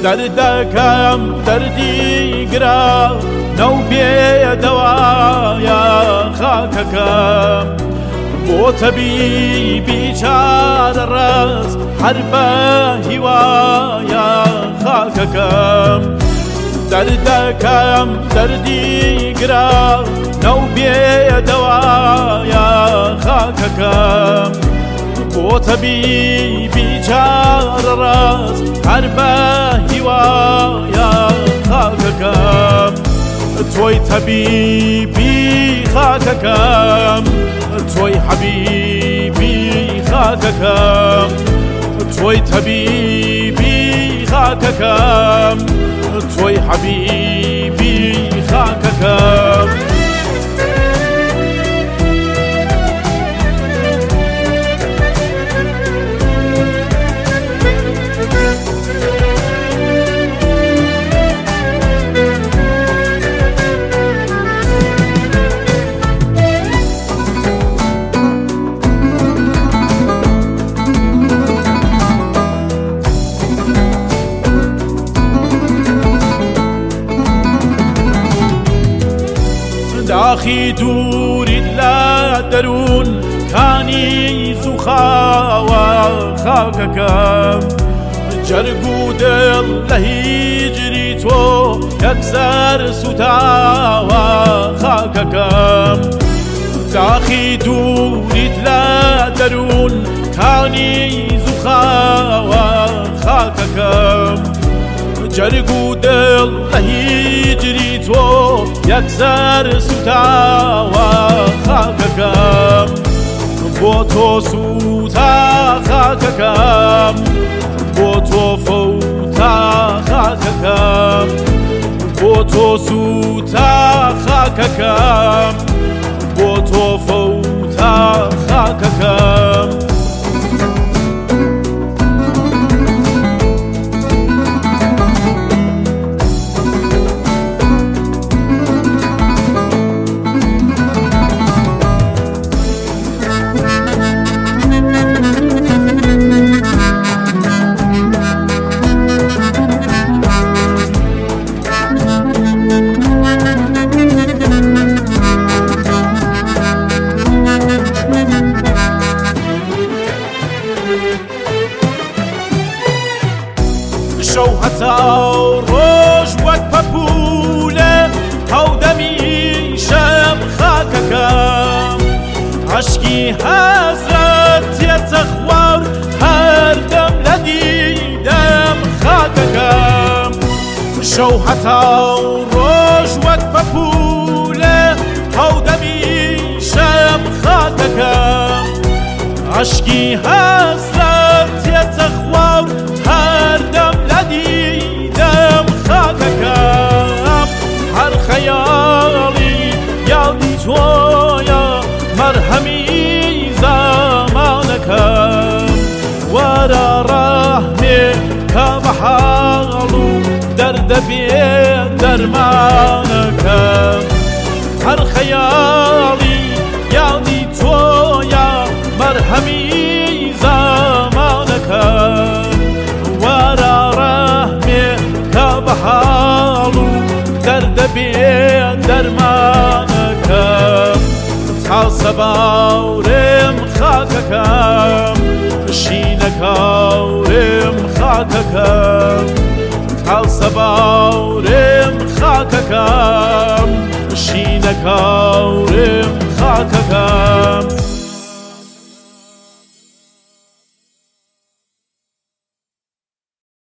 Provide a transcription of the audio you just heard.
دەردەکەم دەردی گرا نەو بێدەوایە خاکەکەم بۆ تەبیبی چارەڕەس هەر بە هیوایە خاکەکەم دەردەکەم دەردی گرا نەو بێدەوایە خاکەکەم بۆ تەبیبی چارەڕەس هەر بە هیوایە خاکەکەم تۆی تەبیبی خاکەکەم تۆی حەبیبی خاکەکەم تۆی تەبیبی خاکەکەم تۆی حەبیبی خاکەکەم داخی دووریت لە دەروون کانی زوخاوە خاکەکەم جەرگ و دڵ لە هیجری تۆ یەکسەر سوتاوە خاکەکەم داخی دووریت لە دەروون کانی زوخاوە خاکەکەم جەرگ و دڵ لە هیجری تۆ یەکسەر سوتاوە خاکەکەم بۆ تۆ سوتا خاکەکەم بۆ تۆ فەوتا خاکەکەم بۆ تۆ سوتا خاکەکەم بۆ تۆ فەوتا خاکەکەم شەو هەتا ڕۆژ وەک پەپولە هەودەمی شەم خاکەکەم عەشقی حەزرەت تێتە خوار هەردەم لە دیدەم خاکەکەم شەو هەتا ڕۆژ وەک پەپولە هەودەمی شەم خاکەکەم عەشقی حەزرەت تێتە خوار هەردەم لە دیدەم خاکەکەم هەر خەیاڵی یادی تۆیە مەرهەمی زامانەکەم وەرە ڕەحمێ کە بە حاڵ و دەردە بێ دەرمانەکەم هەر خەیاڵی یادی تۆیە مەرهەمی زامانەکەم وەرە ڕەحمێ کە بە حاڵ و دەردە بێ دەرمانەکەم تاسە باورم خاکەکەم شینە کاورم خاکەکەم تاسە باورم خاکەکەم شینە کاورم خاکەکەم